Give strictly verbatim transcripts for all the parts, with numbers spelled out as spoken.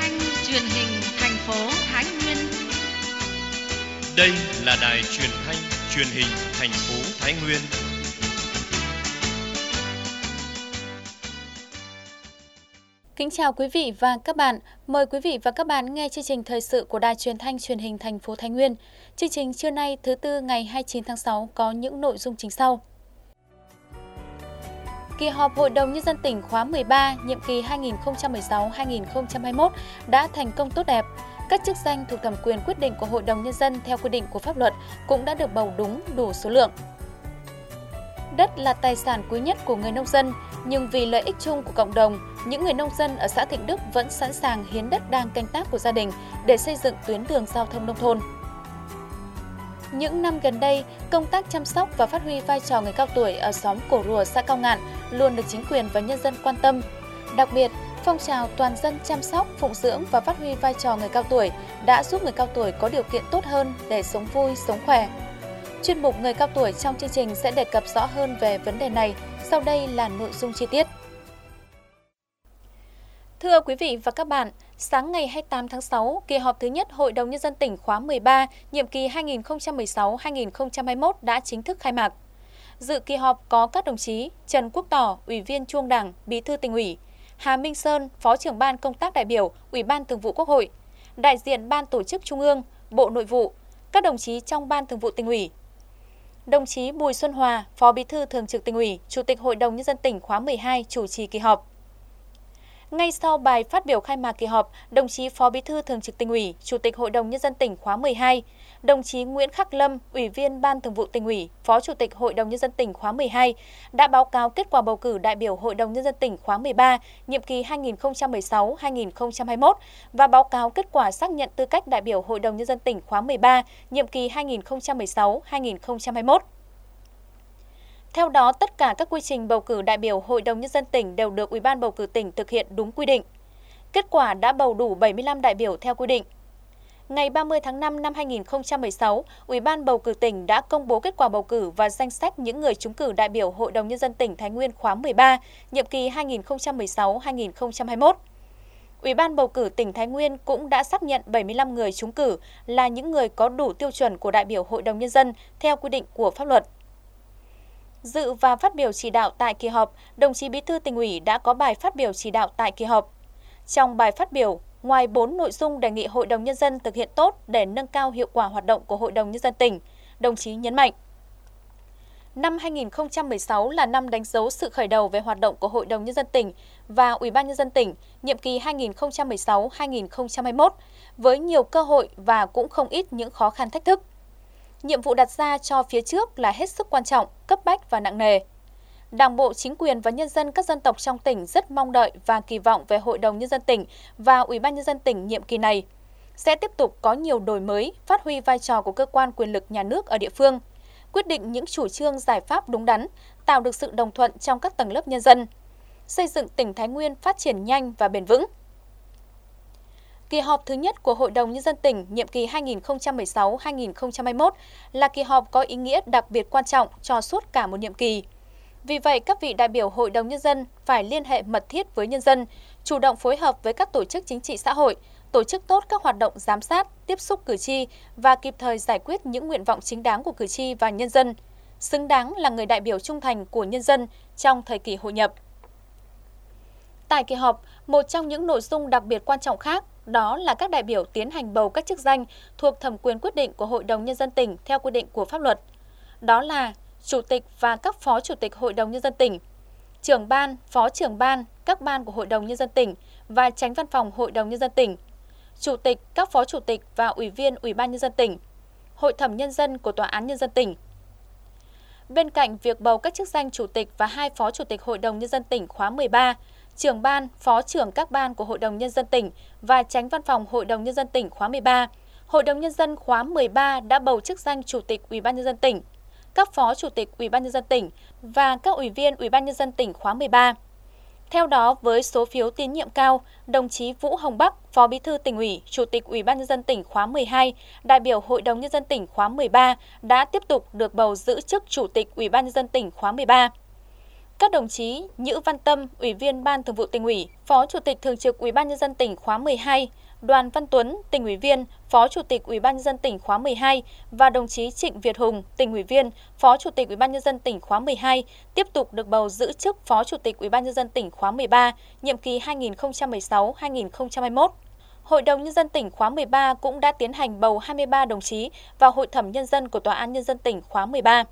thanh truyền hình thành phố Thái Nguyên. Đây là đài truyền thanh truyền hình thành phố Thái Nguyên. Kính chào quý vị và các bạn. Mời quý vị và các bạn nghe chương trình thời sự của Đài Truyền thanh Truyền hình thành phố Thái Nguyên. Chương trình trưa nay thứ tư ngày hai mươi chín tháng sáu có những nội dung chính sau. Kỳ họp Hội đồng Nhân dân tỉnh khóa mười ba, nhiệm kỳ hai nghìn không trăm mười sáu đến hai nghìn không trăm hai mươi mốt đã thành công tốt đẹp. Các chức danh thuộc thẩm quyền quyết định của Hội đồng Nhân dân theo quy định của pháp luật cũng đã được bầu đúng đủ số lượng. Đất là tài sản quý nhất của người nông dân, nhưng vì lợi ích chung của cộng đồng, những người nông dân ở xã Thịnh Đức vẫn sẵn sàng hiến đất đang canh tác của gia đình để xây dựng tuyến đường giao thông nông thôn. Những năm gần đây, công tác chăm sóc và phát huy vai trò người cao tuổi ở xóm Cổ Rùa, xã Cao Ngạn luôn được chính quyền và nhân dân quan tâm. Đặc biệt, phong trào toàn dân chăm sóc, phụng dưỡng và phát huy vai trò người cao tuổi đã giúp người cao tuổi có điều kiện tốt hơn để sống vui, sống khỏe. Chuyên mục Người cao tuổi trong chương trình sẽ đề cập rõ hơn về vấn đề này. Sau đây là nội dung chi tiết. Thưa quý vị và các bạn, sáng ngày hai mươi tám tháng sáu, kỳ họp thứ nhất Hội đồng Nhân dân tỉnh khóa mười ba, nhiệm kỳ hai nghìn không trăm mười sáu đến hai nghìn không trăm hai mươi mốt đã chính thức khai mạc. Dự kỳ họp có các đồng chí Trần Quốc Tỏ, Ủy viên Trung ương Đảng, Bí thư Tỉnh ủy, Hà Minh Sơn, Phó trưởng Ban Công tác đại biểu, Ủy ban Thường vụ Quốc hội, đại diện Ban Tổ chức Trung ương, Bộ Nội vụ, các đồng chí trong Ban Thường vụ Tỉnh ủy. Đồng chí Bùi Xuân Hòa, Phó Bí thư Thường trực Tỉnh ủy, Chủ tịch Hội đồng Nhân dân tỉnh khóa mười hai chủ trì kỳ họp. Ngay sau bài phát biểu khai mạc kỳ họp, đồng chí Phó Bí thư Thường trực Tỉnh ủy, Chủ tịch Hội đồng Nhân dân tỉnh khóa mười hai, đồng chí Nguyễn Khắc Lâm, Ủy viên Ban Thường vụ Tỉnh ủy, Phó Chủ tịch Hội đồng Nhân dân tỉnh khóa mười hai đã báo cáo kết quả bầu cử đại biểu Hội đồng Nhân dân tỉnh khóa mười ba, nhiệm kỳ hai nghìn không trăm mười sáu đến hai nghìn không trăm hai mươi mốt và báo cáo kết quả xác nhận tư cách đại biểu Hội đồng Nhân dân tỉnh khóa mười ba, nhiệm kỳ hai nghìn không trăm mười sáu đến hai nghìn không trăm hai mươi mốt. Theo đó, tất cả các quy trình bầu cử đại biểu Hội đồng Nhân dân tỉnh đều được Ủy ban bầu cử tỉnh thực hiện đúng quy định. Kết quả đã bầu đủ bảy mươi lăm đại biểu theo quy định. Ngày ba mươi tháng năm năm hai nghìn không trăm mười sáu, Ủy ban bầu cử tỉnh đã công bố kết quả bầu cử và danh sách những người trúng cử đại biểu Hội đồng Nhân dân tỉnh Thái Nguyên khóa mười ba, nhiệm kỳ hai nghìn không trăm mười sáu đến hai nghìn không trăm hai mươi mốt. Ủy ban bầu cử tỉnh Thái Nguyên cũng đã xác nhận bảy mươi lăm người trúng cử là những người có đủ tiêu chuẩn của đại biểu Hội đồng Nhân dân theo quy định của pháp luật. Dự và phát biểu chỉ đạo tại kỳ họp, đồng chí Bí thư Tỉnh ủy đã có bài phát biểu chỉ đạo tại kỳ họp. Trong bài phát biểu, ngoài bốn nội dung đề nghị Hội đồng Nhân dân thực hiện tốt để nâng cao hiệu quả hoạt động của Hội đồng Nhân dân tỉnh, đồng chí nhấn mạnh. Năm hai nghìn không trăm mười sáu là năm đánh dấu sự khởi đầu về hoạt động của Hội đồng Nhân dân tỉnh và Ủy ban Nhân dân tỉnh, nhiệm kỳ hai nghìn không trăm mười sáu đến hai nghìn không trăm hai mươi mốt, với nhiều cơ hội và cũng không ít những khó khăn thách thức. Nhiệm vụ đặt ra cho phía trước là hết sức quan trọng, cấp bách và nặng nề. Đảng bộ, chính quyền và nhân dân các dân tộc trong tỉnh rất mong đợi và kỳ vọng về Hội đồng Nhân dân tỉnh và Ủy ban Nhân dân tỉnh nhiệm kỳ này sẽ tiếp tục có nhiều đổi mới, phát huy vai trò của cơ quan quyền lực nhà nước ở địa phương, quyết định những chủ trương giải pháp đúng đắn, tạo được sự đồng thuận trong các tầng lớp nhân dân, xây dựng tỉnh Thái Nguyên phát triển nhanh và bền vững. Kỳ họp thứ nhất của Hội đồng Nhân dân tỉnh nhiệm kỳ hai nghìn không trăm mười sáu đến hai nghìn không trăm hai mươi mốt là kỳ họp có ý nghĩa đặc biệt quan trọng cho suốt cả một nhiệm kỳ. Vì vậy, các vị đại biểu Hội đồng Nhân dân phải liên hệ mật thiết với nhân dân, chủ động phối hợp với các tổ chức chính trị xã hội, tổ chức tốt các hoạt động giám sát, tiếp xúc cử tri và kịp thời giải quyết những nguyện vọng chính đáng của cử tri và nhân dân, xứng đáng là người đại biểu trung thành của nhân dân trong thời kỳ hội nhập. Tại kỳ họp, một trong những nội dung đặc biệt quan trọng khác đó là các đại biểu tiến hành bầu các chức danh thuộc thẩm quyền quyết định của Hội đồng Nhân dân tỉnh theo quy định của pháp luật. Đó là Chủ tịch và các Phó Chủ tịch Hội đồng Nhân dân tỉnh, trưởng ban, phó trưởng ban, các ban của Hội đồng Nhân dân tỉnh và Chánh Văn phòng Hội đồng Nhân dân tỉnh, Chủ tịch, các Phó Chủ tịch và Ủy viên Ủy ban Nhân dân tỉnh, Hội thẩm Nhân dân của Tòa án Nhân dân tỉnh. Bên cạnh việc bầu các chức danh Chủ tịch và hai Phó Chủ tịch Hội đồng Nhân dân tỉnh khóa mười ba, trưởng ban, phó trưởng các ban của Hội đồng Nhân dân tỉnh và Chánh Văn phòng Hội đồng Nhân dân tỉnh khóa mười ba, Hội đồng Nhân dân khóa mười ba đã bầu chức danh Chủ tịch Ủy ban Nhân dân tỉnh, các Phó Chủ tịch Ủy ban Nhân dân tỉnh và các Ủy viên Ủy ban Nhân dân tỉnh khóa mười ba. Theo đó, với số phiếu tín nhiệm cao, đồng chí Vũ Hồng Bắc, Phó Bí thư Tỉnh ủy, Chủ tịch Ủy ban Nhân dân tỉnh khóa mười hai, đại biểu Hội đồng Nhân dân tỉnh khóa mười ba đã tiếp tục được bầu giữ chức Chủ tịch Ủy ban Nhân dân tỉnh khóa mười ba. Các đồng chí Nhữ Văn Tâm, Ủy viên Ban Thường vụ Tỉnh ủy, Phó Chủ tịch Thường trực Ủy ban nhân dân tỉnh khóa mười hai, Đoàn Văn Tuấn, Tỉnh ủy viên, Phó Chủ tịch Ủy ban nhân dân tỉnh khóa mười hai và đồng chí Trịnh Việt Hùng, Tỉnh ủy viên, Phó Chủ tịch Ủy ban nhân dân tỉnh khóa mười hai tiếp tục được bầu giữ chức Phó Chủ tịch Ủy ban nhân dân tỉnh khóa mười ba, nhiệm kỳ hai nghìn không trăm mười sáu đến hai nghìn không trăm hai mươi mốt. Hội đồng Nhân dân tỉnh khóa mười ba cũng đã tiến hành bầu hai mươi ba đồng chí vào Hội thẩm Nhân dân của Tòa án Nhân dân tỉnh khóa mười ba.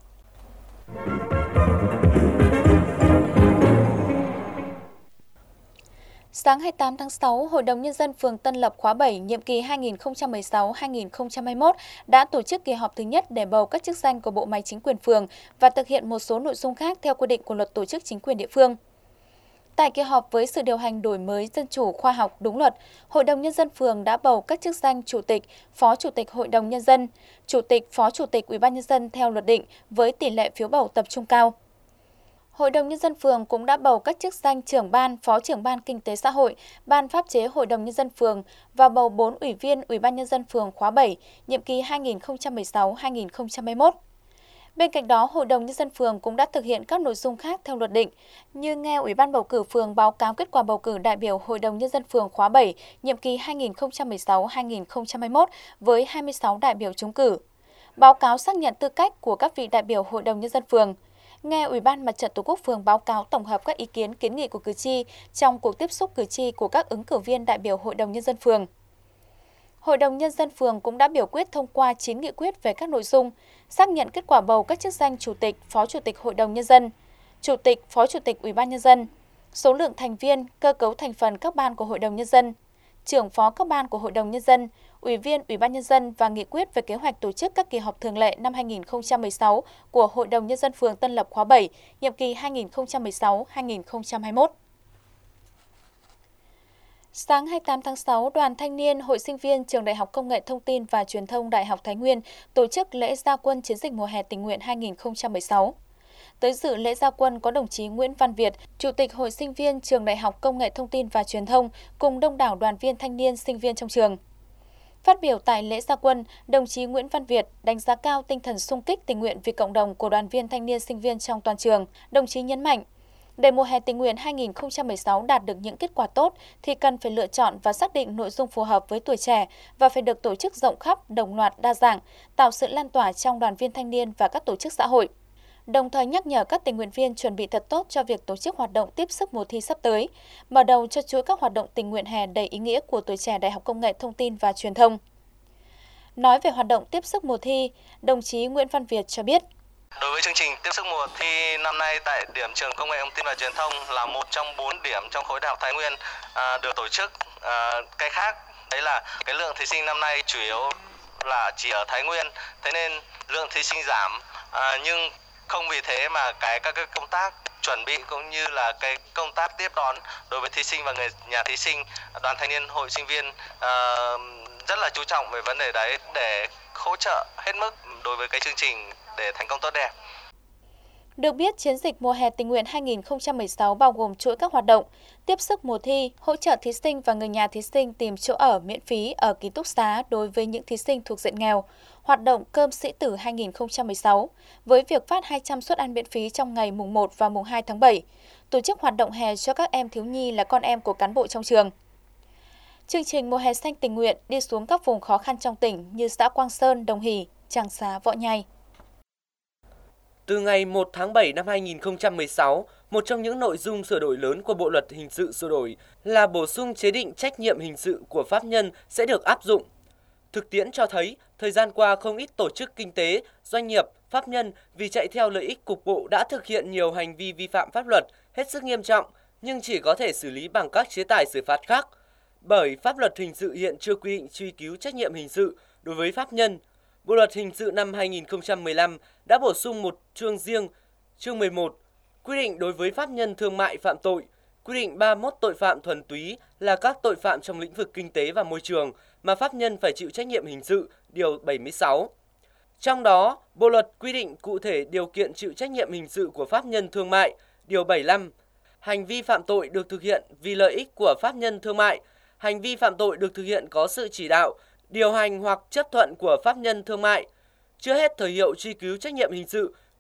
Sáng hai mươi tám tháng sáu, Hội đồng Nhân dân phường Tân Lập khóa bảy, nhiệm kỳ hai nghìn không trăm mười sáu đến hai nghìn không trăm hai mươi mốt đã tổ chức kỳ họp thứ nhất để bầu các chức danh của bộ máy chính quyền phường và thực hiện một số nội dung khác theo quy định của Luật Tổ chức Chính quyền địa phương. Tại kỳ họp với sự điều hành đổi mới, dân chủ, khoa học, đúng luật, Hội đồng Nhân dân phường đã bầu các chức danh Chủ tịch, Phó Chủ tịch Hội đồng Nhân dân, Chủ tịch, Phó Chủ tịch Ủy ban Nhân dân theo luật định với tỷ lệ phiếu bầu tập trung cao. Hội đồng Nhân dân phường cũng đã bầu các chức danh trưởng ban, phó trưởng ban kinh tế xã hội, ban pháp chế Hội đồng Nhân dân phường và bầu bốn ủy viên Ủy ban Nhân dân phường khóa bảy, nhiệm kỳ hai nghìn không trăm mười sáu đến hai nghìn không trăm hai mươi mốt. Bên cạnh đó, Hội đồng Nhân dân phường cũng đã thực hiện các nội dung khác theo luật định, như nghe Ủy ban bầu cử phường báo cáo kết quả bầu cử đại biểu Hội đồng Nhân dân phường khóa bảy, nhiệm kỳ hai nghìn không trăm mười sáu đến hai nghìn không trăm hai mươi mốt với hai mươi sáu đại biểu trúng cử, báo cáo xác nhận tư cách của các vị đại biểu Hội đồng Nhân dân phường, nghe Ủy ban Mặt trận Tổ quốc phường báo cáo tổng hợp các ý kiến kiến nghị của cử tri trong cuộc tiếp xúc cử tri của các ứng cử viên đại biểu Hội đồng Nhân dân phường. Hội đồng Nhân dân phường cũng đã biểu quyết thông qua chín nghị quyết về các nội dung, xác nhận kết quả bầu các chức danh Chủ tịch, Phó Chủ tịch Hội đồng Nhân dân, Chủ tịch, Phó Chủ tịch Ủy ban Nhân dân, số lượng thành viên, cơ cấu thành phần các ban của Hội đồng Nhân dân, trưởng phó các ban của Hội đồng Nhân dân, Ủy viên Ủy ban Nhân dân và nghị quyết về kế hoạch tổ chức các kỳ họp thường lệ năm hai nghìn không trăm mười sáu của Hội đồng Nhân dân phường Tân Lập khóa bảy, nhiệm kỳ hai nghìn không trăm mười sáu đến hai nghìn không trăm hai mươi mốt. Sáng hai mươi tám tháng sáu, Đoàn Thanh niên Hội sinh viên Trường Đại học Công nghệ Thông tin và Truyền thông Đại học Thái Nguyên tổ chức lễ ra quân chiến dịch mùa hè tình nguyện hai nghìn không trăm mười sáu. Tới dự lễ ra quân có đồng chí Nguyễn Văn Việt, Chủ tịch Hội sinh viên Trường Đại học Công nghệ Thông tin và Truyền thông cùng đông đảo đoàn viên thanh niên sinh viên trong trường. Phát biểu tại lễ ra quân, đồng chí Nguyễn Văn Việt đánh giá cao tinh thần xung kích tình nguyện vì cộng đồng của đoàn viên thanh niên sinh viên trong toàn trường. Đồng chí nhấn mạnh, để mùa hè tình nguyện hai nghìn không trăm mười sáu đạt được những kết quả tốt thì cần phải lựa chọn và xác định nội dung phù hợp với tuổi trẻ và phải được tổ chức rộng khắp, đồng loạt, đa dạng, tạo sự lan tỏa trong đoàn viên thanh niên và các tổ chức xã hội. Đồng thời nhắc nhở các tình nguyện viên chuẩn bị thật tốt cho việc tổ chức hoạt động tiếp sức mùa thi sắp tới, mở đầu cho chuỗi các hoạt động tình nguyện hè đầy ý nghĩa của tuổi trẻ Đại học Công nghệ Thông tin và Truyền thông. Nói về hoạt động tiếp sức mùa thi, đồng chí Nguyễn Văn Việt cho biết. Đối với chương trình tiếp sức mùa thi năm nay tại điểm trường Công nghệ Thông tin và Truyền thông là một trong bốn điểm trong khối Đại học Thái Nguyên à, được tổ chức. À, cái khác đấy là cái lượng thí sinh năm nay chủ yếu là chỉ ở Thái Nguyên, thế nên lượng thí sinh giảm. À, nhưng không vì thế mà cái các cái công tác chuẩn bị cũng như là cái công tác tiếp đón đối với thí sinh và người nhà thí sinh, Đoàn Thanh niên Hội sinh viên à, rất là chú trọng về vấn đề đấy để hỗ trợ hết mức đối với cái chương trình để thành công tốt đẹp. Được biết, chiến dịch mùa hè tình nguyện hai nghìn không trăm mười sáu bao gồm chuỗi các hoạt động tiếp sức mùa thi, hỗ trợ thí sinh và người nhà thí sinh tìm chỗ ở miễn phí ở ký túc xá đối với những thí sinh thuộc diện nghèo, hoạt động cơm sĩ tử hai nghìn không trăm mười sáu với việc phát hai trăm suất ăn miễn phí trong ngày mùng một và mùng hai tháng bảy, tổ chức hoạt động hè cho các em thiếu nhi là con em của cán bộ trong trường. Chương trình mùa hè xanh tình nguyện đi xuống các vùng khó khăn trong tỉnh như xã Quang Sơn, Đồng Hỷ, Tràng Xá, Võ Nhai. Từ ngày một tháng bảy năm hai nghìn không trăm mười sáu, một trong những nội dung sửa đổi lớn của Bộ luật hình sự sửa đổi là bổ sung chế định trách nhiệm hình sự của pháp nhân sẽ được áp dụng. Thực tiễn cho thấy, thời gian qua không ít tổ chức kinh tế, doanh nghiệp, pháp nhân vì chạy theo lợi ích cục bộ đã thực hiện nhiều hành vi vi phạm pháp luật hết sức nghiêm trọng nhưng chỉ có thể xử lý bằng các chế tài xử phạt khác. Bởi pháp luật hình sự hiện chưa quy định truy cứu trách nhiệm hình sự đối với pháp nhân, Bộ luật hình sự năm hai nghìn không trăm mười lăm đã bổ sung một chương riêng, chương mười một, quy định đối với pháp nhân thương mại phạm tội, quy định ba mươi mốt tội phạm thuần túy là các tội phạm trong lĩnh vực kinh tế và môi trường mà pháp nhân phải chịu trách nhiệm hình sự, điều bảy mươi sáu. Trong đó, Bộ luật quy định cụ thể điều kiện chịu trách nhiệm hình sự của pháp nhân thương mại, điều bảy mươi lăm. Hành vi phạm tội được thực hiện vì lợi ích của pháp nhân thương mại, hành vi phạm tội được thực hiện có sự chỉ đạo, điều hành hoặc chấp thuận của pháp nhân thương mại. Chưa hết thời hiệu truy cứu trách nhiệm hình sự, quy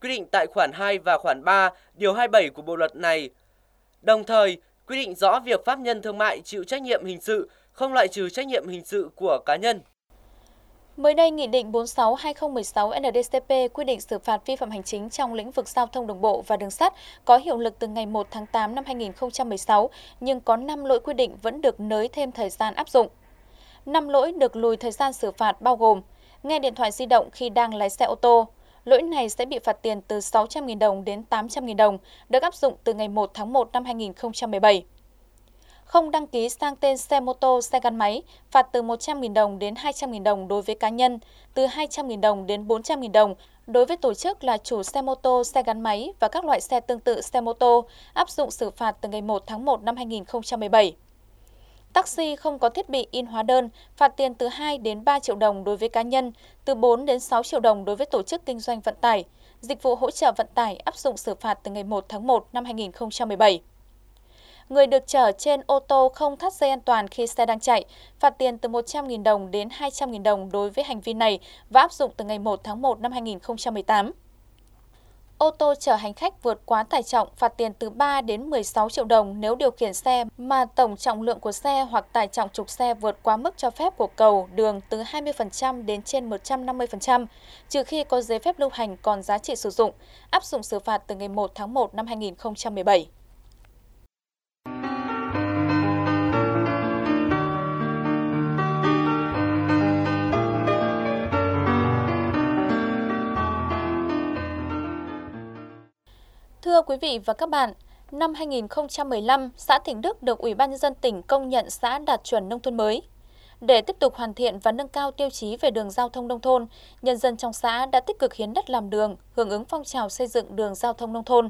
quy định tại khoản hai và khoản ba, điều hai mươi bảy của bộ luật này. Đồng thời, quy định rõ việc pháp nhân thương mại chịu trách nhiệm hình sự, không loại trừ trách nhiệm hình sự của cá nhân. Mới đây, Nghị định bốn mươi sáu trên hai nghìn không trăm mười sáu N D C P quy định xử phạt vi phạm hành chính trong lĩnh vực giao thông đường bộ và đường sắt có hiệu lực từ ngày một tháng tám năm hai nghìn không trăm mười sáu, nhưng có năm lỗi quy định vẫn được nới thêm thời gian áp dụng. năm lỗi được lùi thời gian xử phạt bao gồm: nghe điện thoại di động khi đang lái xe ô tô. Lỗi này sẽ bị phạt tiền từ sáu trăm nghìn đồng đến tám trăm nghìn đồng, được áp dụng từ ngày một tháng một năm hai nghìn không trăm mười bảy. Không đăng ký sang tên xe mô tô, xe gắn máy, phạt từ một trăm nghìn đồng đến hai trăm nghìn đồng đối với cá nhân, từ hai trăm nghìn đồng đến bốn trăm nghìn đồng đối với tổ chức là chủ xe mô tô, xe gắn máy và các loại xe tương tự xe mô tô, áp dụng xử phạt từ ngày một tháng một năm hai nghìn không trăm mười bảy. Taxi không có thiết bị in hóa đơn, phạt tiền từ hai đến ba triệu đồng đối với cá nhân, từ bốn đến sáu triệu đồng đối với tổ chức kinh doanh vận tải. Dịch vụ hỗ trợ vận tải áp dụng xử phạt từ ngày một tháng một năm hai nghìn không trăm mười bảy. Người được chở trên ô tô không thắt dây an toàn khi xe đang chạy, phạt tiền từ một trăm nghìn đồng đến hai trăm nghìn đồng đối với hành vi này và áp dụng từ ngày một tháng một năm hai nghìn không trăm mười tám. Ô tô chở hành khách vượt quá tải trọng, phạt tiền từ ba đến mười sáu triệu đồng nếu điều khiển xe mà tổng trọng lượng của xe hoặc tải trọng trục xe vượt quá mức cho phép của cầu, đường từ hai mươi phần trăm đến trên một trăm năm mươi phần trăm, trừ khi có giấy phép lưu hành còn giá trị sử dụng, áp dụng xử phạt từ ngày một tháng một năm hai nghìn không trăm mười bảy. Thưa quý vị và các bạn, năm hai nghìn không trăm mười lăm, xã Thịnh Đức được Ủy ban Nhân dân tỉnh công nhận xã đạt chuẩn nông thôn mới. Để tiếp tục hoàn thiện và nâng cao tiêu chí về đường giao thông nông thôn, nhân dân trong xã đã tích cực hiến đất làm đường, hưởng ứng phong trào xây dựng đường giao thông nông thôn.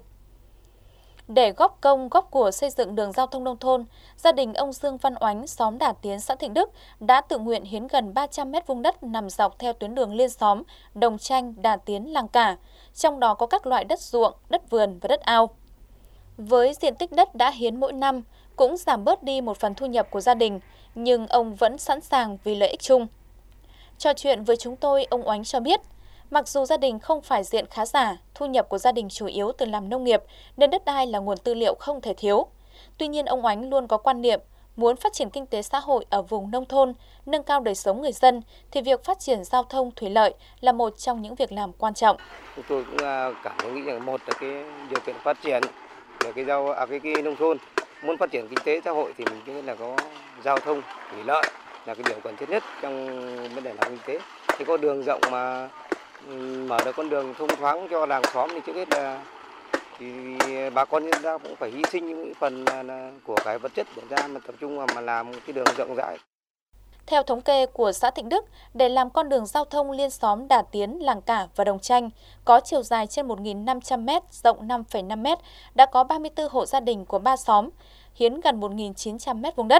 Để góp công góp của xây dựng đường giao thông nông thôn, gia đình ông Dương Văn Oánh, xóm Đà Tiến, xã Thịnh Đức đã tự nguyện hiến gần ba trăm mét vuông đất nằm dọc theo tuyến đường liên xóm Đồng Chanh, Đà Tiến, Làng Cả, trong đó có các loại đất ruộng, đất vườn và đất ao. Với diện tích đất đã hiến mỗi năm, cũng giảm bớt đi một phần thu nhập của gia đình, nhưng ông vẫn sẵn sàng vì lợi ích chung. Trò chuyện với chúng tôi, ông Oánh cho biết, mặc dù gia đình không phải diện khá giả, thu nhập của gia đình chủ yếu từ làm nông nghiệp, nên đất đai là nguồn tư liệu không thể thiếu. Tuy nhiên, ông Oánh luôn có quan niệm, muốn phát triển kinh tế xã hội ở vùng nông thôn, nâng cao đời sống người dân, thì việc phát triển giao thông thủy lợi là một trong những việc làm quan trọng. Tôi cũng cảm nghĩ rằng một là cái điều kiện phát triển là cái giao à, cái, cái nông thôn, muốn phát triển kinh tế xã hội thì mình cứ là có giao thông thủy lợi là cái điều cần thiết nhất trong vấn đề làm kinh tế. Thì có đường rộng mà mở được con đường thông thoáng cho làng xóm thì trước hết là thì bà con nhân dân cũng phải hy sinh những phần là, là của cái vật chất để ra mà tập trung vào mà làm cái đường rộng rãi. Theo thống kê của xã Thịnh Đức, để làm con đường giao thông liên xóm Đà Tiến, Làng Cả và Đồng Chanh có chiều dài trên một nghìn năm trăm mét, rộng năm phẩy năm mét, đã có ba mươi tư hộ gia đình của ba xóm, hiến gần một nghìn chín trăm mét vuông đất.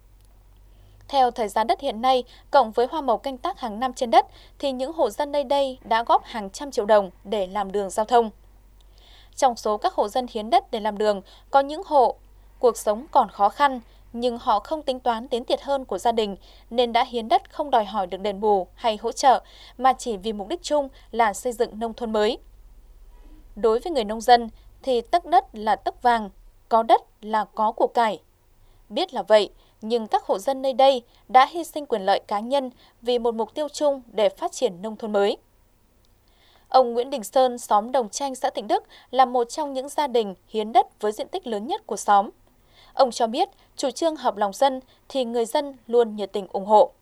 Theo thời giá đất hiện nay, cộng với hoa màu canh tác hàng năm trên đất, thì những hộ dân nơi đây đã góp hàng trăm triệu đồng để làm đường giao thông. Trong số các hộ dân hiến đất để làm đường, có những hộ cuộc sống còn khó khăn, nhưng họ không tính toán đến thiệt hơn của gia đình, nên đã hiến đất không đòi hỏi được đền bù hay hỗ trợ, mà chỉ vì mục đích chung là xây dựng nông thôn mới. Đối với người nông dân, thì tấc đất là tấc vàng, có đất là có của cải. Biết là vậy, nhưng các hộ dân nơi đây đã hy sinh quyền lợi cá nhân vì một mục tiêu chung để phát triển nông thôn mới. Ông Nguyễn Đình Sơn, xóm Đồng Chanh, xã Thịnh Đức là một trong những gia đình hiến đất với diện tích lớn nhất của xóm. Ông cho biết, chủ trương hợp lòng dân thì người dân luôn nhiệt tình ủng hộ.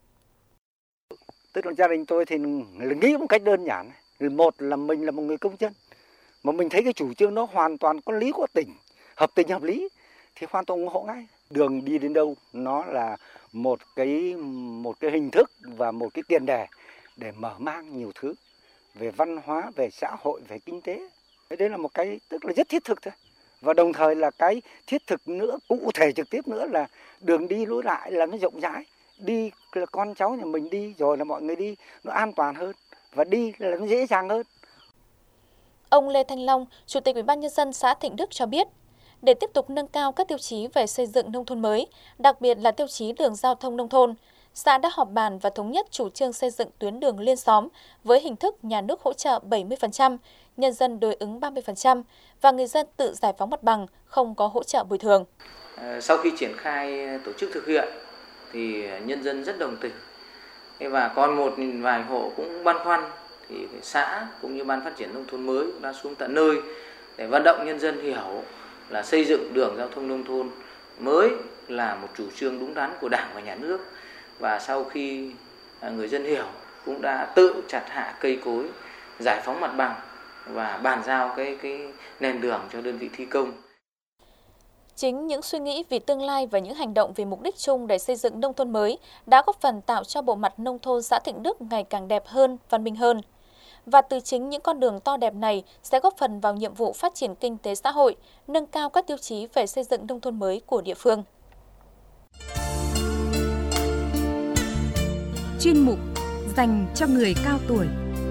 Tức là gia đình tôi thì nghĩ một cách đơn giản. Một là mình là một người công dân, mà mình thấy cái chủ trương nó hoàn toàn có lý có tình, hợp tình hợp lý thì hoàn toàn ủng hộ ngay. Đường đi đến đâu nó là một cái một cái hình thức và một cái tiền đề để mở mang nhiều thứ về văn hóa, về xã hội, về kinh tế. Đấy là một cái tức là rất thiết thực thôi. Và đồng thời là cái thiết thực nữa, cụ thể trực tiếp nữa là đường đi lối lại là nó rộng rãi. Đi là con cháu nhà mình đi rồi là mọi người đi nó an toàn hơn và đi là nó dễ dàng hơn. Ông Lê Thanh Long, Chủ tịch Ủy ban Nhân dân xã Thịnh Đức cho biết, để tiếp tục nâng cao các tiêu chí về xây dựng nông thôn mới, đặc biệt là tiêu chí đường giao thông nông thôn, xã đã họp bàn và thống nhất chủ trương xây dựng tuyến đường liên xóm với hình thức nhà nước hỗ trợ bảy mươi phần trăm, nhân dân đối ứng ba mươi phần trăm và người dân tự giải phóng mặt bằng, không có hỗ trợ bồi thường. Sau khi triển khai tổ chức thực hiện thì nhân dân rất đồng tình. Và còn một vài hộ cũng băn khoăn thì xã cũng như Ban Phát triển Nông thôn mới đã xuống tận nơi để vận động nhân dân hiểu là xây dựng đường giao thông nông thôn mới là một chủ trương đúng đắn của Đảng và Nhà nước. Và sau khi người dân hiểu cũng đã tự chặt hạ cây cối, giải phóng mặt bằng và bàn giao cái cái nền đường cho đơn vị thi công. Chính những suy nghĩ vì tương lai và những hành động vì mục đích chung để xây dựng nông thôn mới đã góp phần tạo cho bộ mặt nông thôn xã Thịnh Đức ngày càng đẹp hơn, văn minh hơn. Và từ chính những con đường to đẹp này sẽ góp phần vào nhiệm vụ phát triển kinh tế xã hội, nâng cao các tiêu chí về xây dựng nông thôn mới của địa phương. Chuyên mục dành cho người cao tuổi.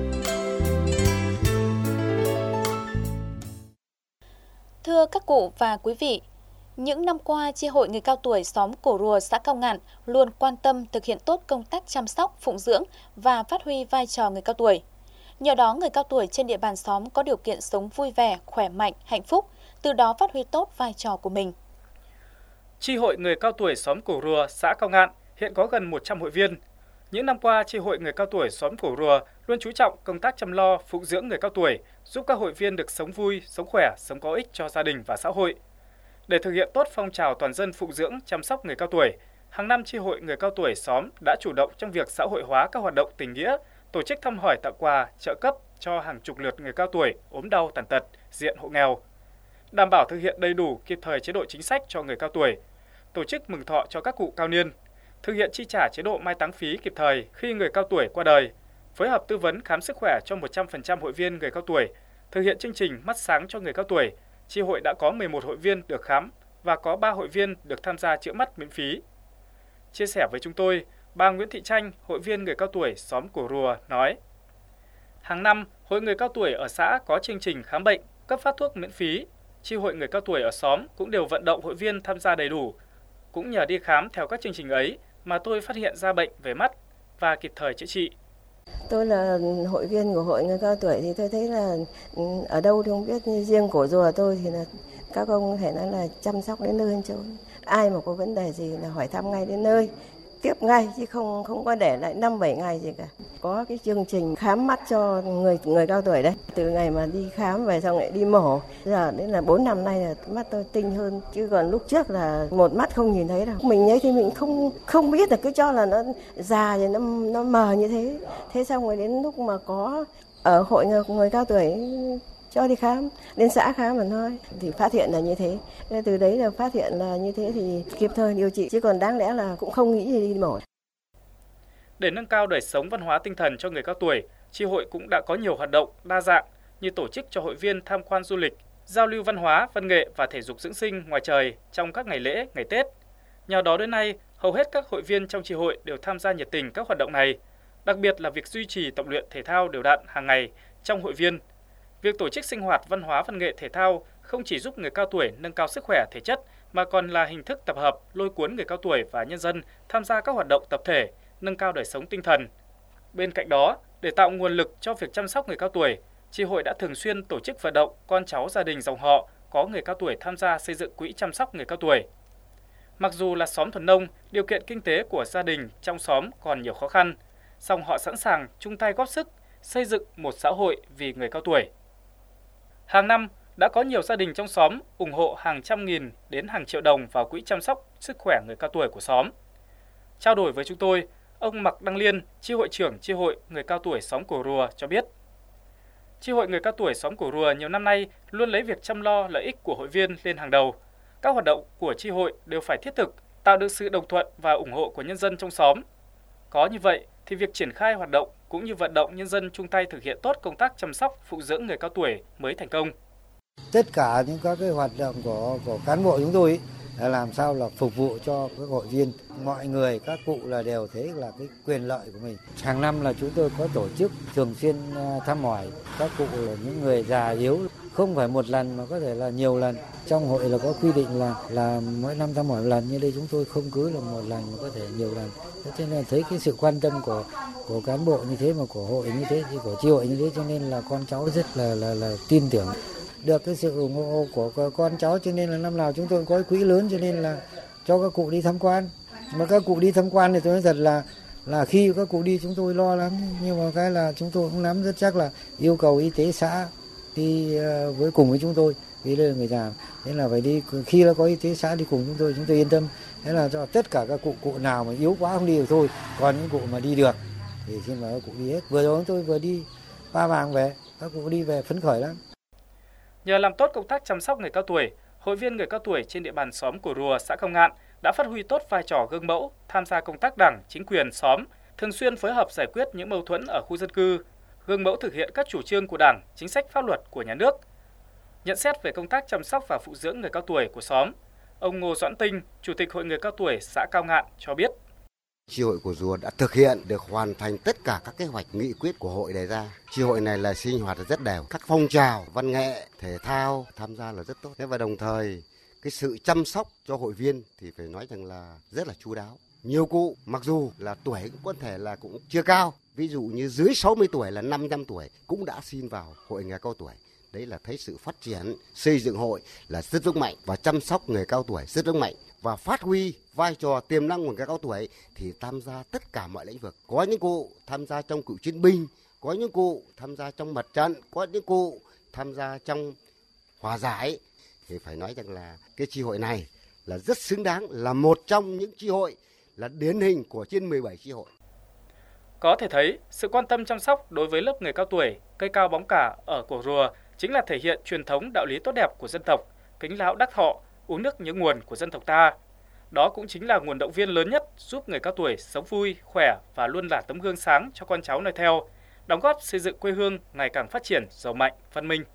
Thưa các cụ và quý vị, những năm qua, Chi hội người cao tuổi xóm Cổ Rùa, xã Cao Ngạn luôn quan tâm thực hiện tốt công tác chăm sóc, phụng dưỡng và phát huy vai trò người cao tuổi. Nhờ đó, người cao tuổi trên địa bàn xóm có điều kiện sống vui vẻ, khỏe mạnh, hạnh phúc, từ đó phát huy tốt vai trò của mình. Chi hội người cao tuổi xóm Cổ Rùa, xã Cao Ngạn hiện có gần một trăm hội viên. Những năm qua, Chi hội người cao tuổi xóm Cổ Rùa luôn chú trọng công tác chăm lo, phụng dưỡng người cao tuổi, giúp các hội viên được sống vui, sống khỏe, sống có ích cho gia đình và xã hội. Để thực hiện tốt phong trào toàn dân phụng dưỡng, chăm sóc người cao tuổi, hàng năm Chi hội người cao tuổi xóm đã chủ động trong việc xã hội hóa các hoạt động tình nghĩa, tổ chức thăm hỏi, tặng quà, trợ cấp cho hàng chục lượt người cao tuổi ốm đau tàn tật, diện hộ nghèo, đảm bảo thực hiện đầy đủ kịp thời chế độ chính sách cho người cao tuổi, tổ chức mừng thọ cho các cụ cao niên, thực hiện chi trả chế độ mai táng phí kịp thời khi người cao tuổi qua đời, phối hợp tư vấn khám sức khỏe cho một trăm phần trăm hội viên người cao tuổi, thực hiện chương trình mắt sáng cho người cao tuổi. Chi hội đã có mười một hội viên được khám và có ba hội viên được tham gia chữa mắt miễn phí. Chia sẻ với chúng tôi, bà Nguyễn Thị Tranh, hội viên người cao tuổi xóm Cổ Rùa nói: Hàng năm, hội người cao tuổi ở xã có chương trình khám bệnh, cấp phát thuốc miễn phí. Chi hội người cao tuổi ở xóm cũng đều vận động hội viên tham gia đầy đủ. Cũng nhờ đi khám theo các chương trình ấy mà tôi phát hiện ra bệnh về mắt và kịp thời chữa trị. Tôi là hội viên của hội người cao tuổi thì tôi thấy là ở đâu thì không biết, như riêng Cổ Rùa tôi thì là các ông thể nói là chăm sóc đến nơi đến chốn. Ai mà có vấn đề gì là hỏi thăm ngay đến nơi, tiếp ngay chứ không không có để lại năm bảy ngày gì cả. Có cái chương trình khám mắt cho người người cao tuổi đấy. Từ ngày mà đi khám về xong lại đi mổ. Giờ đến là bốn năm nay là mắt tôi tinh hơn, chứ còn lúc trước là một mắt không nhìn thấy đâu. Mình ấy thì mình không không biết là cứ cho là nó già thì nó nó mờ như thế. Thế xong rồi đến lúc mà có ở hội người, người cao tuổi cho đi khám, đến xã khám mà thôi thì phát hiện là như thế. Từ đấy là phát hiện là như thế thì kịp thời điều trị, chứ còn đáng lẽ là cũng không nghĩ gì đi mổ. Để nâng cao đời sống văn hóa tinh thần cho người cao tuổi, Chi hội cũng đã có nhiều hoạt động đa dạng như tổ chức cho hội viên tham quan du lịch, giao lưu văn hóa, văn nghệ và thể dục dưỡng sinh ngoài trời trong các ngày lễ, ngày Tết. Nhờ đó đến nay, hầu hết các hội viên trong chi hội đều tham gia nhiệt tình các hoạt động này, đặc biệt là việc duy trì tập luyện thể thao đều đặn hàng ngày trong hội viên. Việc tổ chức sinh hoạt văn hóa văn nghệ thể thao không chỉ giúp người cao tuổi nâng cao sức khỏe thể chất mà còn là hình thức tập hợp lôi cuốn người cao tuổi và nhân dân tham gia các hoạt động tập thể, nâng cao đời sống tinh thần. Bên cạnh đó, để tạo nguồn lực cho việc chăm sóc người cao tuổi, chi hội đã thường xuyên tổ chức vận động con cháu gia đình dòng họ có người cao tuổi tham gia xây dựng quỹ chăm sóc người cao tuổi. Mặc dù là xóm thuần nông, điều kiện kinh tế của gia đình trong xóm còn nhiều khó khăn, song họ sẵn sàng chung tay góp sức xây dựng một xã hội vì người cao tuổi. Hàng năm, đã có nhiều gia đình trong xóm ủng hộ hàng trăm nghìn đến hàng triệu đồng vào quỹ chăm sóc sức khỏe người cao tuổi của xóm. Trao đổi với chúng tôi, ông Mạc Đăng Liên, chi hội trưởng chi hội người cao tuổi xóm Cổ Rùa cho biết, chi hội người cao tuổi xóm Cổ Rùa nhiều năm nay luôn lấy việc chăm lo lợi ích của hội viên lên hàng đầu. Các hoạt động của chi hội đều phải thiết thực, tạo được sự đồng thuận và ủng hộ của nhân dân trong xóm. Có như vậy thì việc triển khai hoạt động cũng như vận động nhân dân chung tay thực hiện tốt công tác chăm sóc, phụng dưỡng người cao tuổi mới thành công. Tất cả những các cái hoạt động của của cán bộ chúng tôi ấy, là làm sao là phục vụ cho các hội viên, mọi người, các cụ là đều thấy là cái quyền lợi của mình. Hàng năm là chúng tôi có tổ chức thường xuyên thăm hỏi các cụ là những người già yếu, không phải một lần mà có thể là nhiều lần. Trong hội là có quy định là là mỗi năm thăm hỏi một lần, nhưng đây chúng tôi không cứ là một lần mà có thể nhiều lần. Thế cho nên thấy cái sự quan tâm của của cán bộ như thế, mà của hội như thế, của chi hội như thế, cho nên là con cháu rất là là là tin tưởng được cái sự ủng hộ của con cháu, cho nên là năm nào chúng tôi có quỹ lớn, cho nên là cho các cụ đi tham quan. Mà các cụ đi tham quan thì tôi nói thật là là khi các cụ đi chúng tôi lo lắm, nhưng mà cái là chúng tôi cũng nắm rất chắc là yêu cầu y tế xã đi với cùng với chúng tôi, vì đây là người già, nên là phải đi, khi nó có y tế xã đi cùng chúng tôi, chúng tôi yên tâm. Thế là cho tất cả các cụ cụ nào mà yếu quá không đi được thôi, còn những cụ mà đi được thì xin mời các cụ đi hết. Vừa rồi chúng tôi vừa đi Ba Vàng về, các cụ đi về phấn khởi lắm. Nhờ làm tốt công tác chăm sóc người cao tuổi, hội viên người cao tuổi trên địa bàn xóm Cổ Rùa, xã Cao Ngạn đã phát huy tốt vai trò gương mẫu, tham gia công tác đảng, chính quyền xóm, thường xuyên phối hợp giải quyết những mâu thuẫn ở khu dân cư, gương mẫu thực hiện các chủ trương của Đảng, chính sách pháp luật của nhà nước. Nhận xét về công tác chăm sóc và phụ dưỡng người cao tuổi của xóm, ông Ngô Doãn Tinh, Chủ tịch Hội người cao tuổi xã Cao Ngạn cho biết. Chi hội của Rùa đã thực hiện được hoàn thành tất cả các kế hoạch nghị quyết của hội đề ra. Chi hội này là sinh hoạt rất đều, các phong trào văn nghệ, thể thao tham gia là rất tốt. Thế và đồng thời cái sự chăm sóc cho hội viên thì phải nói rằng là rất là chu đáo. Nhiều cụ mặc dù là tuổi cũng có thể là cũng chưa cao, ví dụ như dưới sáu mươi tuổi là năm trăm tuổi cũng đã xin vào hội người cao tuổi. Đấy là thấy sự phát triển, xây dựng hội là rất vững mạnh và chăm sóc người cao tuổi rất vững mạnh. Và phát huy vai trò tiềm năng của người cao tuổi thì tham gia tất cả mọi lĩnh vực. Có những cụ tham gia trong cựu chiến binh, có những cụ tham gia trong mặt trận, có những cụ tham gia trong hòa giải. Thì phải nói rằng là cái chi hội này là rất xứng đáng, là một trong những chi hội là điển hình của trên mười bảy chi hội. Có thể thấy, sự quan tâm chăm sóc đối với lớp người cao tuổi, cây cao bóng cả ở Cổ Rùa chính là thể hiện truyền thống đạo lý tốt đẹp của dân tộc, kính lão đắc thọ, uống nước nhớ nguồn của dân tộc ta. Đó cũng chính là nguồn động viên lớn nhất giúp người cao tuổi sống vui, khỏe và luôn là tấm gương sáng cho con cháu noi theo, đóng góp xây dựng quê hương ngày càng phát triển, giàu mạnh, văn minh.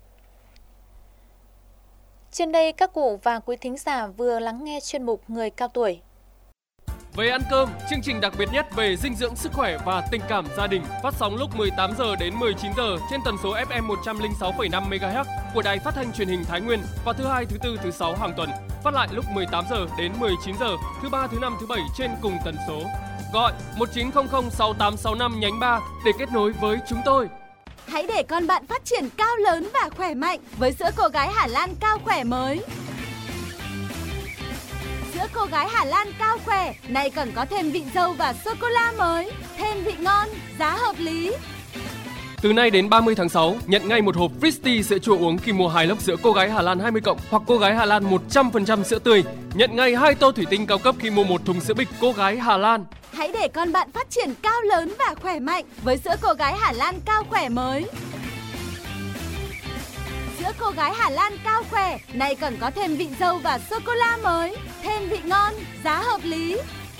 Trên đây, các cụ và quý thính giả vừa lắng nghe chuyên mục Người cao tuổi. Về ăn cơm, chương trình đặc biệt nhất về dinh dưỡng, sức khỏe và tình cảm gia đình phát sóng lúc mười tám giờ đến mười chín giờ trên tần số ép em một trăm lẻ sáu phẩy năm mê ga héc của Đài Phát thanh Truyền hình Thái Nguyên vào thứ hai, thứ tư, thứ sáu hàng tuần. Phát lại lúc mười tám giờ đến mười chín giờ thứ ba, thứ năm, thứ bảy trên cùng tần số. Gọi một chín không không sáu tám sáu năm nhánh ba để kết nối với chúng tôi. Hãy để con bạn phát triển cao lớn và khỏe mạnh với sữa cô gái Hà Lan Cao Khỏe mới. Sữa cô gái Hà Lan Cao Khỏe này còn có thêm vị dâu và sô-cô-la mới, thêm vị ngon, giá hợp lý. Từ nay đến ba mươi tháng sáu, nhận ngay một hộp Fristy sữa chua uống khi mua hai lốc sữa cô gái Hà Lan hai mươi cộng hoặc cô gái Hà Lan một trăm phần trăm sữa tươi. Nhận ngay hai tô thủy tinh cao cấp khi mua một thùng sữa bịch cô gái Hà Lan. Hãy để con bạn phát triển cao lớn và khỏe mạnh với sữa cô gái Hà Lan Cao Khỏe mới. Sữa cô gái Hà Lan Cao Khỏe này còn có thêm vị dâu và sô-cô-la mới, thêm vị ngon, giá hợp lý.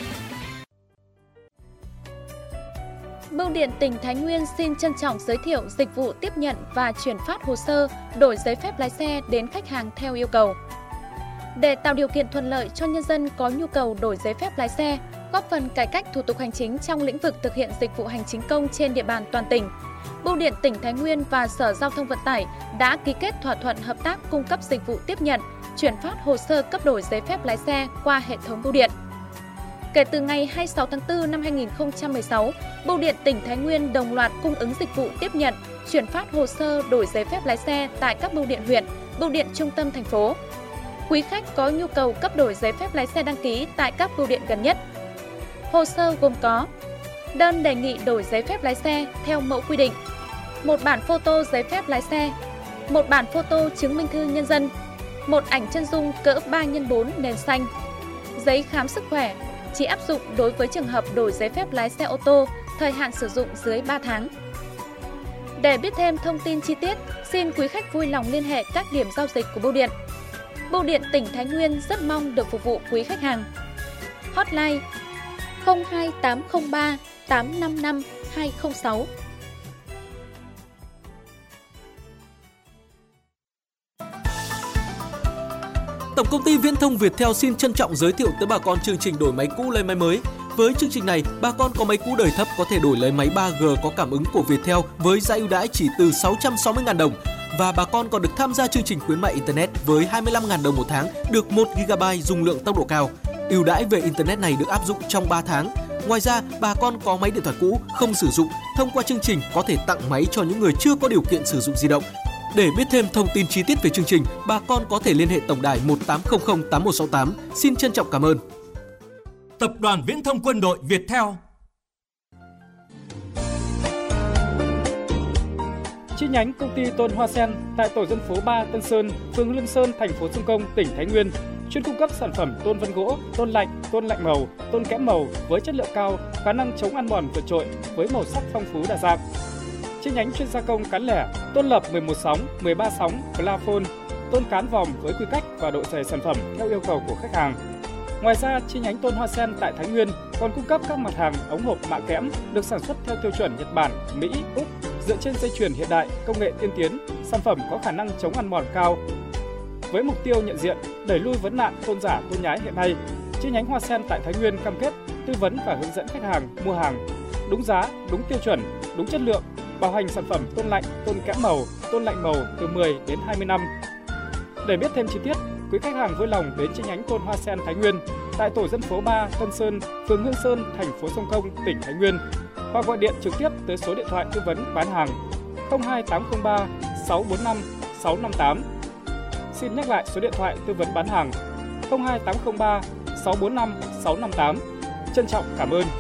Bưu điện tỉnh Thái Nguyên xin trân trọng giới thiệu dịch vụ tiếp nhận và chuyển phát hồ sơ, đổi giấy phép lái xe đến khách hàng theo yêu cầu. Để tạo điều kiện thuận lợi cho nhân dân có nhu cầu đổi giấy phép lái xe, góp phần cải cách thủ tục hành chính trong lĩnh vực thực hiện dịch vụ hành chính công trên địa bàn toàn tỉnh, Bưu điện tỉnh Thái Nguyên và Sở Giao thông Vận tải đã ký kết thỏa thuận hợp tác cung cấp dịch vụ tiếp nhận, chuyển phát hồ sơ cấp đổi giấy phép lái xe qua hệ thống bưu điện. Kể từ ngày hai mươi sáu tháng tư năm hai nghìn không trăm mười sáu, Bưu điện tỉnh Thái Nguyên đồng loạt cung ứng dịch vụ tiếp nhận, chuyển phát hồ sơ đổi giấy phép lái xe tại các bưu điện huyện, bưu điện trung tâm thành phố. Quý khách có nhu cầu cấp đổi giấy phép lái xe đăng ký tại các bưu điện gần nhất. Hồ sơ gồm có đơn đề nghị đổi giấy phép lái xe theo mẫu quy định, một bản photo giấy phép lái xe, một bản photo chứng minh thư nhân dân, một ảnh chân dung cỡ ba nhân bốn nền xanh, giấy khám sức khỏe, chỉ áp dụng đối với trường hợp đổi giấy phép lái xe ô tô, thời hạn sử dụng dưới ba tháng. Để biết thêm thông tin chi tiết, xin quý khách vui lòng liên hệ các điểm giao dịch của bưu điện. Bưu điện tỉnh Thái Nguyên rất mong được phục vụ quý khách hàng. Hotline không hai tám không ba tám năm năm hai không sáu. Tổng công ty Viễn thông Viettel xin trân trọng giới thiệu tới bà con chương trình đổi máy cũ lấy máy mới. Với chương trình này, bà con có máy cũ đời thấp có thể đổi lấy máy ba G có cảm ứng của Viettel với giá ưu đãi chỉ từ sáu trăm sáu mươi nghìn đồng. và bà con còn được tham gia chương trình khuyến mại Internet với hai mươi lăm nghìn đồng một tháng, được một gi ga bai dung lượng tốc độ cao. Ưu đãi về Internet này được áp dụng trong ba tháng. Ngoài ra, bà con có máy điện thoại cũ không sử dụng, thông qua chương trình có thể tặng máy cho những người chưa có điều kiện sử dụng di động. Để biết thêm thông tin chi tiết về chương trình, bà con có thể liên hệ tổng đài một tám không không tám một sáu tám. Xin trân trọng cảm ơn. Tập đoàn Viễn thông Quân đội Viettel. Chi nhánh công ty Tôn Hoa Sen tại tổ dân phố ba Tân Sơn, phường Lương Sơn, thành phố Sông Công, tỉnh Thái Nguyên chuyên cung cấp sản phẩm tôn vân gỗ, tôn lạnh, tôn lạnh màu, tôn kẽm màu với chất lượng cao, khả năng chống ăn mòn vượt trội với màu sắc phong phú đa dạng. Chi nhánh chuyên gia công cán lẻ, tôn lập mười một sóng, mười ba sóng, plafon, tôn cán vòm với quy cách và độ dày sản phẩm theo yêu cầu của khách hàng. Ngoài ra, chi nhánh Tôn Hoa Sen tại Thái Nguyên còn cung cấp các mặt hàng ống hộp mạ kẽm được sản xuất theo tiêu chuẩn Nhật Bản, Mỹ, Úc dựa trên dây chuyền hiện đại, công nghệ tiên tiến, sản phẩm có khả năng chống ăn mòn cao. Với mục tiêu nhận diện, đẩy lui vấn nạn tôn giả tôn nhái hiện nay, chi nhánh Hoa Sen tại Thái Nguyên cam kết tư vấn và hướng dẫn khách hàng mua hàng đúng giá, đúng tiêu chuẩn, đúng chất lượng, bảo hành sản phẩm tôn lạnh, tôn kẽm màu, tôn lạnh màu từ mười đến hai mươi năm. Để biết thêm chi tiết, quý khách hàng vui lòng đến chi nhánh Tôn Hoa Sen Thái Nguyên tại tổ dân phố ba Tân Sơn, phường Hương Sơn, thành phố Sông Công, tỉnh Thái Nguyên, hoặc gọi điện trực tiếp tới số điện thoại tư vấn bán hàng không hai tám không ba sáu bốn năm sáu năm tám. Xin nhắc lại số điện thoại tư vấn bán hàng không hai tám không ba sáu bốn năm sáu năm tám. Trân trọng cảm ơn.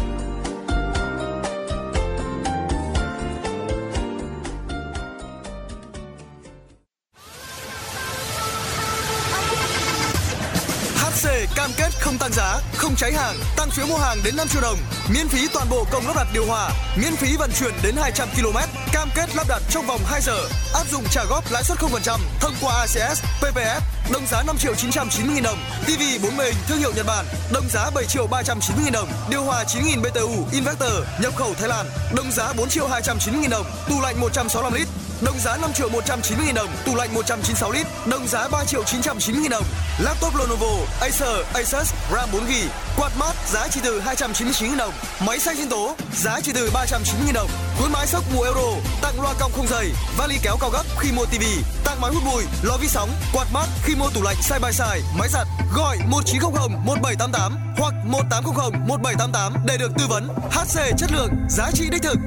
hát xê cam kết không tăng giá, không cháy hàng, tăng phiếu mua hàng đến năm triệu đồng, miễn phí toàn bộ công lắp đặt điều hòa, miễn phí vận chuyển đến hai trăm ki lô mét, cam kết lắp đặt trong vòng hai giờ, áp dụng trả góp lãi suất không phần trăm thông qua a xê ét, pê pê ép, đồng giá năm triệu chín trăm chín mươi nghìn đồng, ti vi bốn mươi inch thương hiệu Nhật Bản, đồng giá bảy triệu ba trăm chín mươi nghìn đồng, điều hòa chín nghìn bê tê u inverter nhập khẩu Thái Lan, đồng giá bốn triệu hai trăm chín mươi nghìn đồng, tủ lạnh một trăm sáu mươi lăm lít, đồng giá năm triệu một trăm chín mươi nghìn đồng, tủ lạnh một trăm chín mươi sáu lít, đồng giá ba triệu chín trăm chín mươi nghìn đồng, laptop Lenovo, Acer, Asus, RAM bốn gi-ga-bai, quạt mát giá chỉ từ hai trăm chín mươi chín nghìn đồng, máy xay sinh tố giá chỉ từ ba trăm chín mươi nghìn đồng, cuốn mái xốc mùa Euro, tặng loa cong không dây, vali kéo cao gấp khi mua tivi, tặng máy hút bụi, lò vi sóng, quạt mát khi mua tủ lạnh side by side, máy giặt. Gọi một chín không không một bảy tám tám hoặc một tám không không một bảy tám tám để được tư vấn. hát xê chất lượng, giá trị đích thực.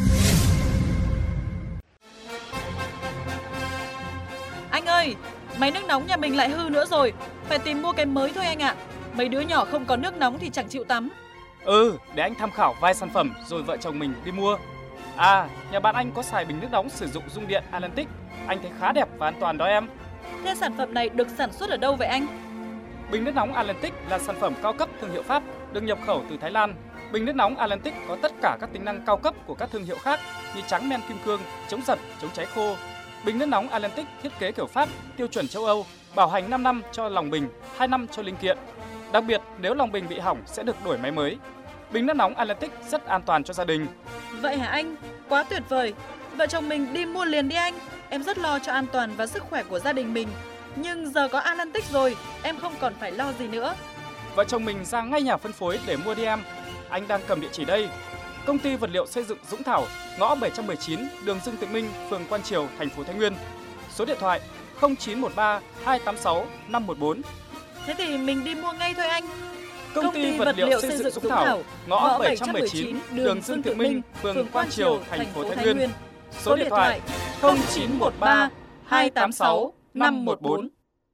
Anh ơi, máy nước nóng nhà mình lại hư nữa rồi, phải tìm mua cái mới thôi anh ạ. Mấy đứa nhỏ không có nước nóng thì chẳng chịu tắm. Ừ, để anh tham khảo vài sản phẩm rồi vợ chồng mình đi mua. À, nhà bạn anh có xài bình nước nóng sử dụng dung điện Atlantic, anh thấy khá đẹp và an toàn đó em. Thế sản phẩm này được sản xuất ở đâu vậy anh? Bình nước nóng Atlantic là sản phẩm cao cấp thương hiệu Pháp, được nhập khẩu từ Thái Lan. Bình nước nóng Atlantic có tất cả các tính năng cao cấp của các thương hiệu khác như trắng men kim cương, chống giật, chống cháy khô. Bình nước nóng Atlantic thiết kế kiểu Pháp, tiêu chuẩn châu Âu, bảo hành năm năm cho lòng bình, hai năm cho linh kiện. Đặc biệt, nếu lòng bình bị hỏng sẽ được đổi máy mới. Bình nước nóng Atlantic rất an toàn cho gia đình. Vậy hả anh? Quá tuyệt vời. Vợ chồng mình đi mua liền đi anh. Em rất lo cho an toàn và sức khỏe của gia đình mình. Nhưng giờ có Atlantic rồi, em không còn phải lo gì nữa. Vợ chồng mình ra ngay nhà phân phối để mua đi em. Anh đang cầm địa chỉ đây. Công ty vật liệu xây dựng Dũng Thảo, ngõ bảy trăm mười chín, đường Dương Tự Minh, phường Quan Triều, thành phố Thái Nguyên. Số điện thoại không chín một ba hai tám sáu năm một bốn. Thế thì mình đi mua ngay thôi anh. Công, Công ty, ty vật liệu xây dựng Dũng Thảo, ngõ bảy trăm mười chín, đường Dương Tự Minh, phường Quan Triều, thành phố Thái Nguyên. Số điện thoại không chín một ba hai tám sáu năm một bốn.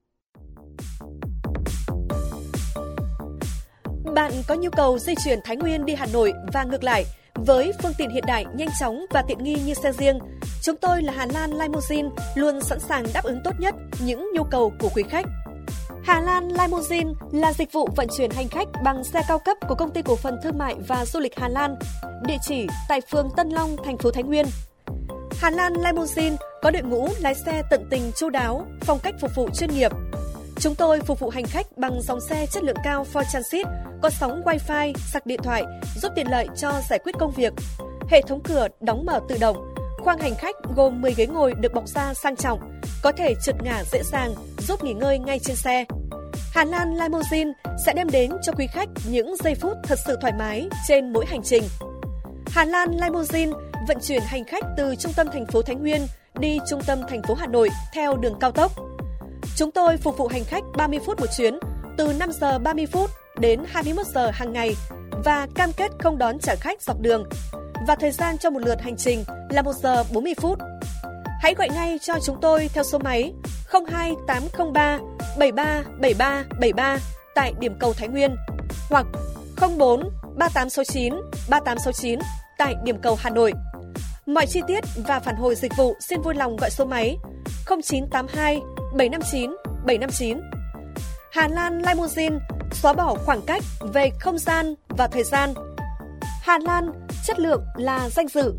Bạn có nhu cầu di chuyển Thái Nguyên đi Hà Nội và ngược lại với phương tiện hiện đại, nhanh chóng và tiện nghi như xe riêng, chúng tôi là Hà Lan Limousine luôn sẵn sàng đáp ứng tốt nhất những nhu cầu của quý khách. Hà Lan Limousine là dịch vụ vận chuyển hành khách bằng xe cao cấp của Công ty Cổ phần Thương mại và Du lịch Hà Lan, địa chỉ tại phường Tân Long, thành phố Thái Nguyên. Hà Lan Limousine có đội ngũ lái xe tận tình chu đáo, phong cách phục vụ chuyên nghiệp. Chúng tôi phục vụ hành khách bằng dòng xe chất lượng cao Ford Transit, có sóng Wi-Fi, sạc điện thoại, giúp tiện lợi cho giải quyết công việc. Hệ thống cửa đóng mở tự động. Khoang hành khách gồm mười ghế ngồi được bọc da sang trọng, có thể trượt ngả dễ dàng, giúp nghỉ ngơi ngay trên xe. Hà Lan Limousine sẽ đem đến cho quý khách những giây phút thật sự thoải mái trên mỗi hành trình. Hà Lan Limousine vận chuyển hành khách từ trung tâm thành phố Thái Nguyên đi trung tâm thành phố Hà Nội theo đường cao tốc. Chúng tôi phục vụ hành khách ba mươi phút một chuyến, từ năm giờ ba mươi phút đến hai mươi mốt giờ hàng ngày và cam kết không đón trả khách dọc đường. Và thời gian cho một lượt hành trình là một giờ bốn mươi phút. Hãy gọi ngay cho chúng tôi theo số máy không hai tám không ba bảy ba bảy ba bảy ba tại điểm cầu Thái Nguyên hoặc không bốn ba tám sáu chín ba tám sáu chín tại điểm cầu Hà Nội. Mọi chi tiết và phản hồi dịch vụ xin vui lòng gọi số máy không chín tám hai bảy năm chín bảy năm chín. Hà Lan Limousine xóa bỏ khoảng cách về không gian và thời gian. Hà Lan, chất lượng là danh dự.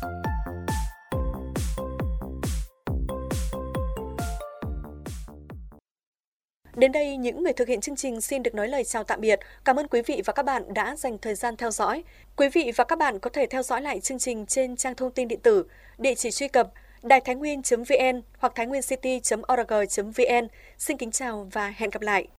Đến đây, những người thực hiện chương trình xin được nói lời chào tạm biệt. Cảm ơn quý vị và các bạn đã dành thời gian theo dõi. Quý vị và các bạn có thể theo dõi lại chương trình trên trang thông tin điện tử, địa chỉ truy cập đài thái nguyên chấm vn hoặc thái nguyên city chấm org chấm vn. Xin kính chào và hẹn gặp lại.